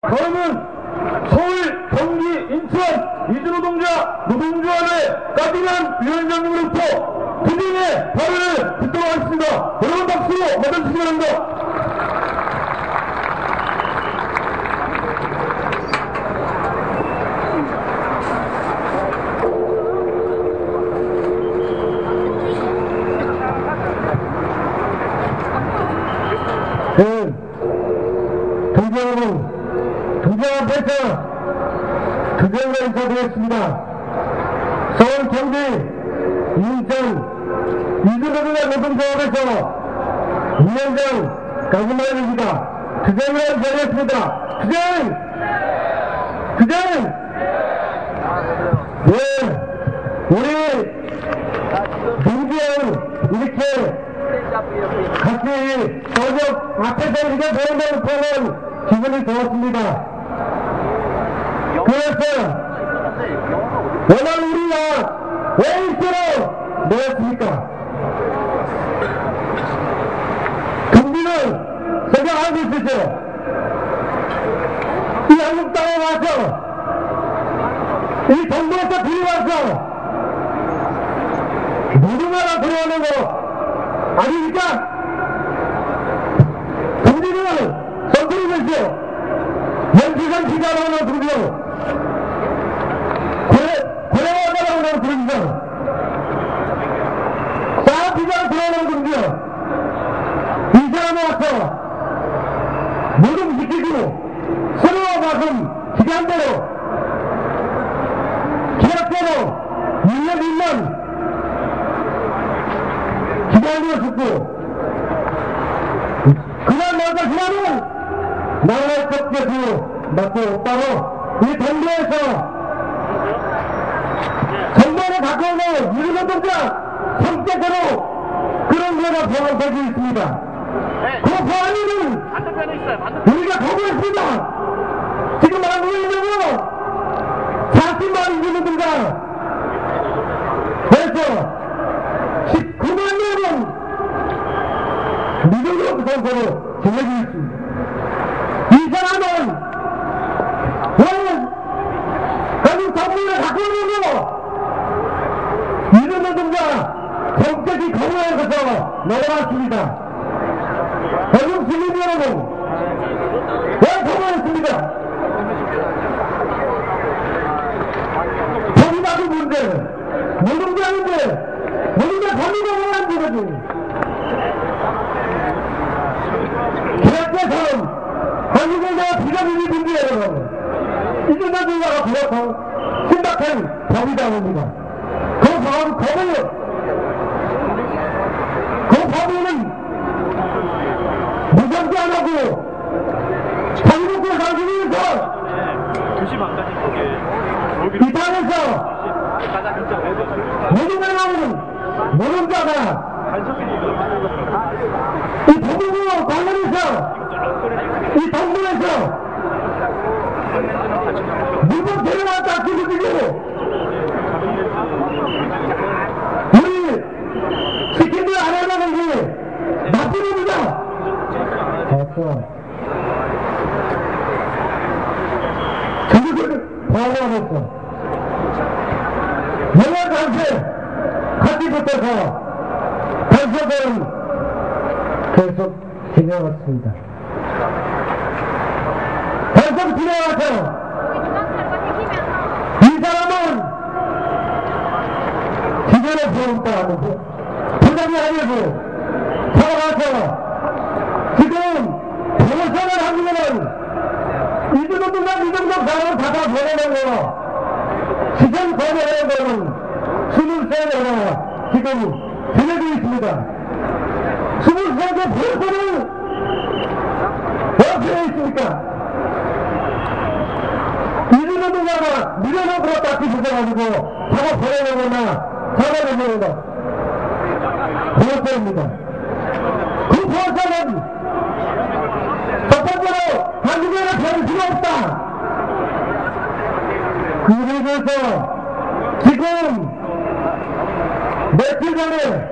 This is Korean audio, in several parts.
다음은 서울, 경기, 인천, 이주노동자 노동조합의 까지난 위원장님으로부터 드디어 발언을 듣도록 하겠습니다. 여러분 박수로 맞아주시기 바랍니다. 동지 여러분, 동지와 앞에서 드디어 인사드리겠습니다. 서울, 경기, 인천, 이주노동자 노동조합에서 위원장 강금하입니다. 투쟁을 인사드리겠습니다. 투쟁! 네, 우리 동지형 이렇게 같이 저녁 앞에서 이렇게 배운다는 기분이 좋았습니다. 그래서 워낙 우리가 왜 이토록 모였습니까? 동지는 생각하고 있으죠. 이 한국 땅에 와서 이 정부에서 들어와서 노동하러 들어오는 거 아닙니까? 동지는 선생님이시오. 연수선 기자라고 부르죠. 고래와가라고 부르죠. 싸피자로 들어오는 동지요. 이 사람이 와서 노동시키고 서로와 가슴 기간대로 계약대로 1년 기다려 죽고 그날 나가 지나면 나라의 법제수 맞고 없다고 이 동네에서 정권을 갖고 오는 유리노동자 성격으로 그런 거가 포함되어 있습니다. 그 포함에는 우리가 거부했습니다. 지금 말하는 40만 유리노동자 그래서 19만 명은 미국으로 선거로 정해져 있습니다. 이 사람은 왜 한국 정부를 갖고 오는 거 이런 노동자 성격이 거부해서 내려왔습니다. 한국 시민 여러분 왜 거부했습니까? 정의다도 문제 노동자인데 노동자 권리가 뭐라는 거지? 계약자처럼 한국에서 비자민이 준비해요. 이제 노동자가 그렇고 심각한 법이다옵니다. 그 법을 그 법에는 무정지 안 하고 한국을 가지고 있어 이 땅에서 노동자가 이 법으로 관련해서 이 정부에서 물건 데려왔다 지금 우리 시킨들 안 하려는 게 나쁜 놈이다. 저들을 보호하면서 영화 단체 같이 붙어서 단체들은 계속 진행했습니다. 계속 진행해서 이 사람은 기존에 보였다 부담이 아니고 돌아가서 지금 변호사를 하면은 이주노동자 이정도사람을 다 보내는 거 시선 보내는 거는 23개가 지금 정해져 있습니다. 23개 보호권은 어떻게 있습니까? 이주노동자가 미련으로 딱 뒤집어가지고 사과 보내는 거나 사과를 보내는 거 보호권입니다. 그 보호권은 첫 번째로 한국에는 별 필요 없다. 그래서 지금 며칠 전에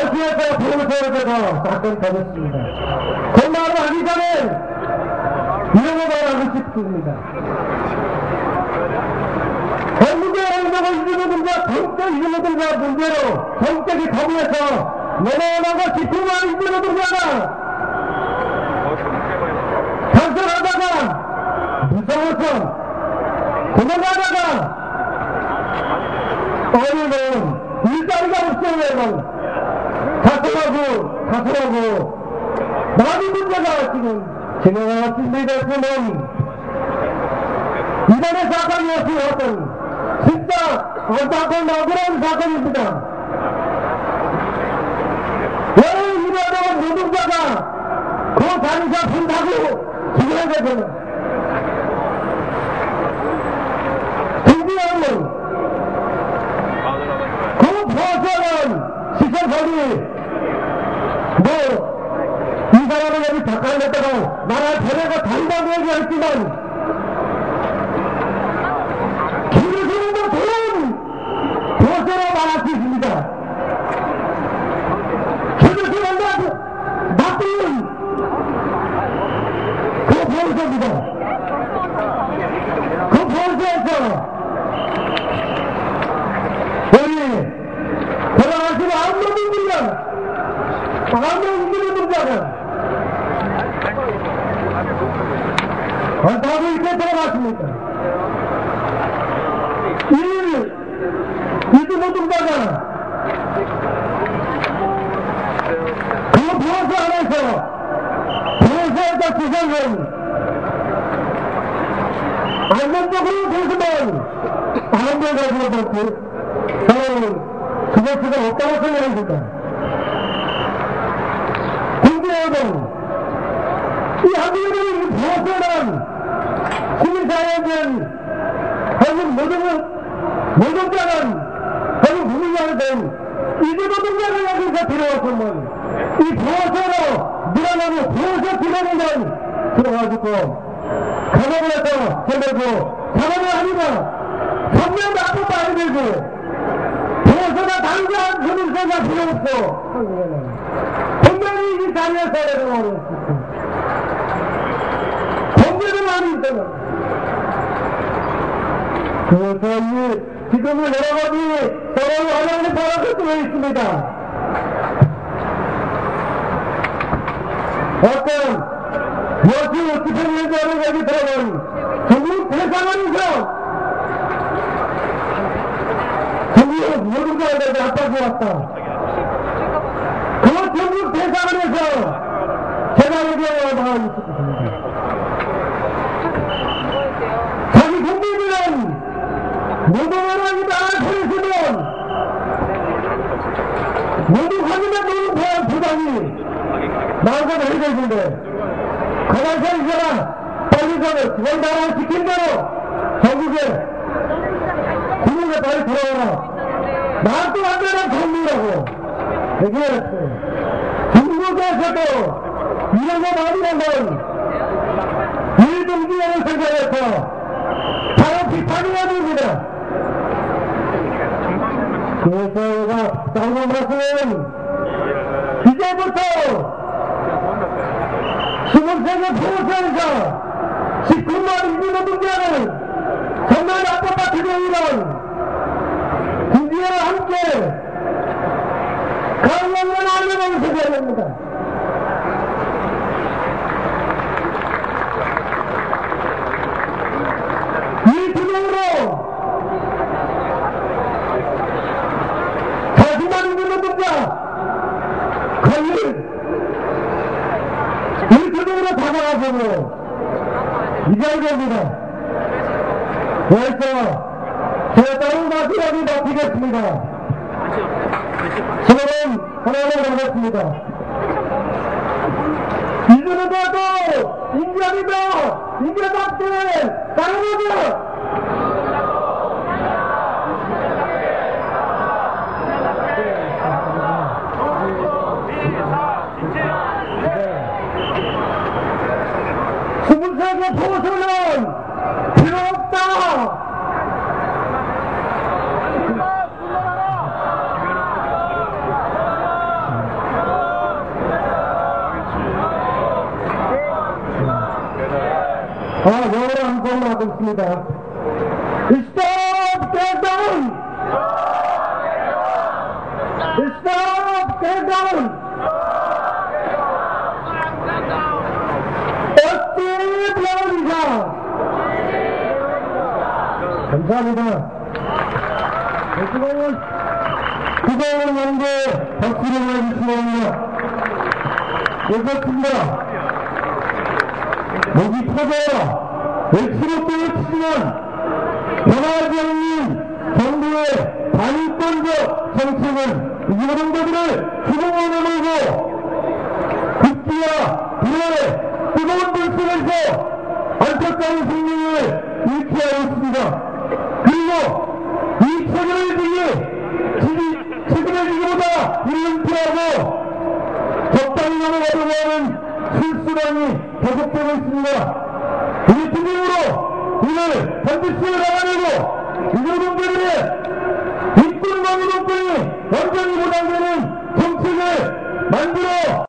여수에서 보호소에서 사건이 터졌습니다. 그 말을 하기 전에 이런 거 말하고 싶습니다. 한국의 행동을 이기는들과 정적 이기는들과 문제로 정적이 거부해서 내려오다가 지표만 이기는들과 당선하다가 무서워서 도망가다가 어린은 일자리가 없어요. 가슴하고 많은 문제가 지금 진행하고 있습니다. 이번에 사건이었어요. 어떤 진짜 안타까운 억울한 사건입니다. 왜 이러한 노동자가 그 자리에서 분다고 죽어야 되잖아. 중요한 그 보호자는 시설설이 이 사람은 여기 바꿔냈다가 나라 전에가 단다고 얘기했지만 기르시는 건 좋은 보호자로 말할 수 있습니다. 기르시는 건 나쁜 그 보호자입니다. 그 보호자에서 우리 돌아가시는 아무분들은 다들 이렇게 들어갔습니다. 이두 노동자가 그 보호소 안에서 보호소에서 지성은 안전적으로 보시면 안전적으로 저는 그럴 수가 없다고 생각합니다. 군대에는 이 한국인들이 보호소는 시민사회는 한국 노동자는 한국 국민사회는 이제 노동자가 여기서 들어왔으면 이 보호소로 밀어내고 보호소 기관이면 들어가지고 가만히 해서 해내고 가만히 아니면 분명 나쁜 말이 되고 보호소가 당장 시민사회가 필요 없어. 분명히 이 자리에서 내려가고 있습니다. 범죄는 많이 있잖아. 그래서 지금은 여러 가지 서로 하나님의 바람을 뚫어 있습니다. 어떤 여수 집행위원장을 여기 들어온 중국 대사관에서 중국 노동자들에게 압박이 왔다. 그 중국 대사관에서 제가 얘기하는 바람이 있습니다. 자기 국민들은 노동을 하기도 안 버리시면 노동하기만 노동 부담이 나오고 해결인데 가만히 있어라. 빨리 그걸 나라 지킨 대로 전국에 국민에 빨리 들어와라. 나한테 완전한 정리라고 얘기했어요. 중국에서도 이런 거 많이 하면 일등기라는 생각에서 바로 비판해야 됩니다. 그래서 제가 당부 말씀은 이제부터 20세기 보호소에서 19만 인민노동자는 정말 아파트로 이런 군대와 함께 강력한 안전을 세워야 됩니다. 이 투명으로 자신만 있는 노동자 권리 이 투명으로 다가가서 이겨야 그래서 제 다른 마지막이 맡기겠습니다. 수고는 하나를 하겠습니다. 이들은 봐도 인간이다! 인간답게 따르거든! 수분세계 보수는 필요 없다! 영어로 한번 하고 있습니다. Stop, get down! Stop, get down! 어찌 변호사! 감사합니다. 그동안 연대 박수를 보내주시기 바랍니다. 그렇습니다. 목이 터져라 외치고 또 외치지만 변하지 않는 정부의 반권적 정책은 이 노동자들을 주공원에 몰고 급기야 불의 뜨거운 불 속에서 안타까운 생명을 잃게 하고 있습니다. 그리고 이 책임을 지기보다 은폐하고 적당히 넘어가려고 하는 실수란이 계속되고 있습니다. 우리 팀으로 오늘 반드시 나가내고 이 노동자들의